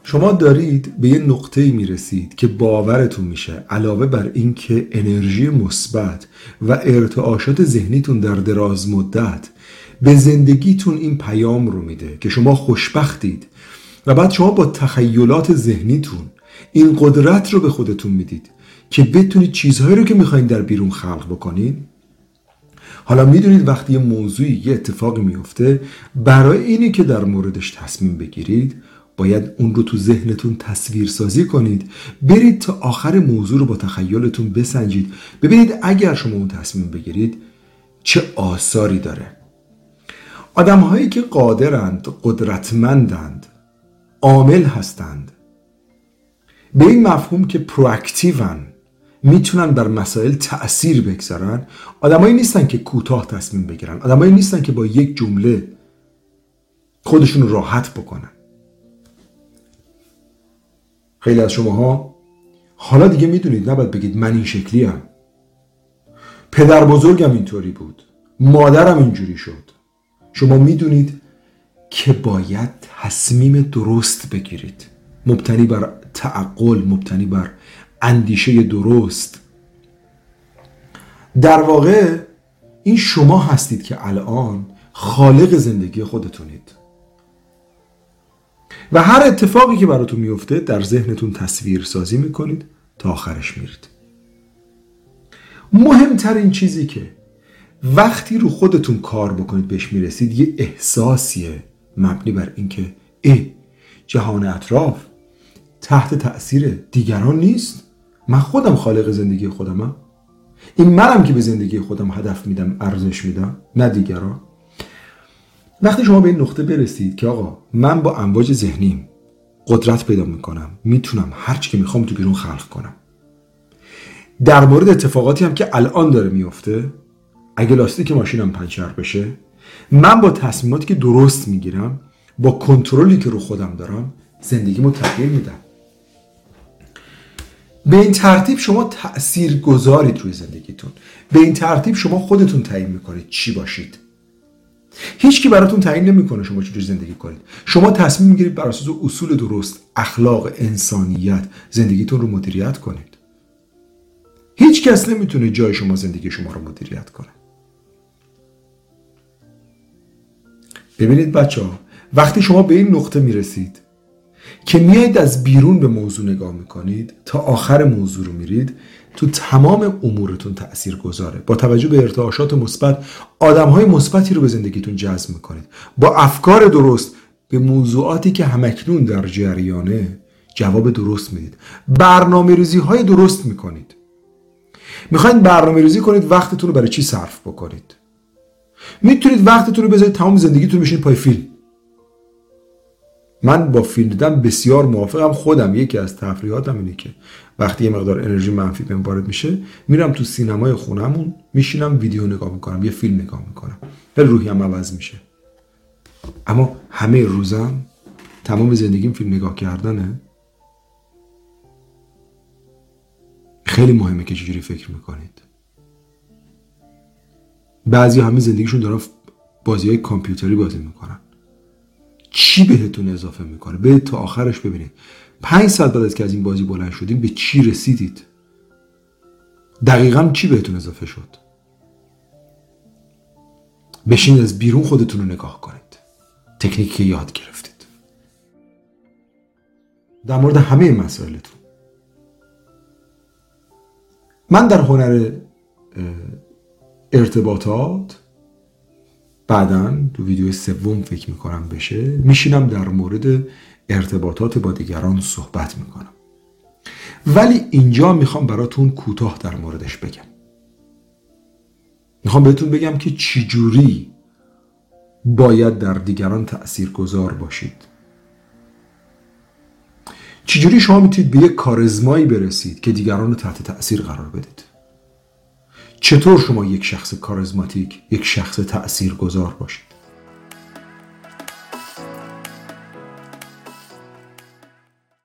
شما دارید به یه نقطه‌ای میرسید که باورتون میشه علاوه بر این که انرژی مثبت و ارتعاشات ذهنیتون در دراز مدت به زندگیتون این پیام رو میده که شما خوشبختید و بعد شما با تخیلات ذهنیتون این قدرت رو به خودتون میدید که بتونید چیزهایی رو که میخواین در بیرون خلق بکنید. حالا میدونید وقتی یه موضوعی یه اتفاقی میفته، برای اینی که در موردش تصمیم بگیرید باید اون رو تو ذهنتون تصویر سازی کنید، برید تا آخر موضوع رو با تخیلتون بسنجید، ببینید اگر شما اون تصمیم بگیرید چه آثاری داره. آدم هایی که قادرند، قدرتمندند، عامل هستند، به این مفهوم که پرواکتیون، میتونن بر مسائل تأثیر بگذارن، آدمایی نیستن که کوتاه تصمیم بگیرن، آدمایی نیستن که با یک جمله خودشون راحت بکنن. خیلی از شماها حالا دیگه میدونید نباید بگید من این شکلیم، پدر بزرگم اینطوری بود، مادرم اینجوری شد. شما میدونید که باید تصمیم درست بگیرید، مبتنی بر تعقل، مبتنی بر اندیشه درست. در واقع این شما هستید که الان خالق زندگی خودتونید و هر اتفاقی که براتون میفته در ذهنتون تصویر سازی میکنید تا آخرش میرید. مهمترین چیزی که وقتی رو خودتون کار بکنید بهش میرسید یه احساسیه مبنی بر اینکه جهان اطراف تحت تأثیر دیگران نیست، من خودم خالق زندگی خودمم، این منم که به زندگی خودم هدف میدم، ارزش میدم، نه دیگران. وقتی شما به این نقطه برسید که آقا من با امواج ذهنیم قدرت پیدا میکنم، میتونم هر چی که میخوام تو بیرون خلق کنم، در مورد اتفاقاتی هم که الان داره میفته، اگه لاستیک ماشینم پنچر بشه، من با تصمیماتی که درست میگیرم، با کنترلی که رو خودم دارم، زندگیمو تغییر میدم. به این ترتیب شما تأثیر گذارید روی زندگیتون. به این ترتیب شما خودتون تعیین میکنید چی باشید. هیچ کی براتون تعیین نمیکنه شما چجوری زندگی کنید. شما تصمیم میگیرید بر اساس اصول درست، اخلاق، انسانیت زندگیتون رو مدیریت کنید. هیچ کس نمیتونه جای شما زندگی شما رو مدیریت کنه. ببینید بچه‌ها، وقتی شما به این نقطه میرسید که میایید از بیرون به موضوع نگاه میکنید تا آخر موضوع رو میرید، تو تمام امورتون تأثیر گذاره. با توجه به ارتعاشات مثبت، آدم‌های مثبتی رو به زندگیتون جذب میکنید. با افکار درست به موضوعاتی که همکنون در جریانه جواب درست میدید. برنامه‌ریزی‌های درست میکنید. میخواید برنامه‌ریزی کنید وقتتون رو برای چی صرف بکنید. میتونید وقتتون رو بذارید تمام زندگیتون بشینید پای فیلم. من با فیلم دیدن بسیار موافقم. خودم یکی از تفریحاتم اینه که وقتی یه مقدار انرژی منفی بهم وارد میشه، میرم تو سینمای خونمون، میشینم ویدیو نگاه میکنم، یه فیلم نگاه میکنم، خیلی روحیم عوض میشه. اما همه روزم تمام زندگیم فیلم نگاه کردنه. خیلی مهمه که چجوری فکر میکنید. بعضی همه زندگیشون دارن بازی‌های کامپیوتری بازی میکنن. چی بهتون اضافه میکنه؟ برید تا آخرش ببینید 5 ساعت بعد از که از این بازی بلند شدیم به چی رسیدید؟ دقیقاً چی بهتون اضافه شد؟ بشینید از بیرون خودتون رو نگاه کنید، تکنیکی که یاد گرفتید در مورد همه مسائلتون. من در هنر ارتباطات بعداً تو ویدیو سوم فکر میکنم بشه، میشینم در مورد ارتباطات با دیگران صحبت میکنم، ولی اینجا میخوام براتون کوتاه در موردش بگم. میخوام بهتون بگم که چجوری باید در دیگران تأثیرگذار باشید. چجوری شما میتونید به یک کاریزمایی برسید که دیگران رو تحت تأثیر قرار بدید. چطور شما یک شخص کاریزماتیک، یک شخص تأثیرگذار باشید.